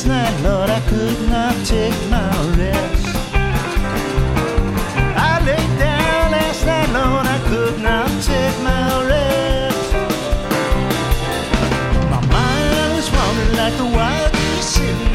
last night, Lord, I could not take my rest. I laid down last night, Lord, I could not take my rest. My mind was wandering like the wild geese in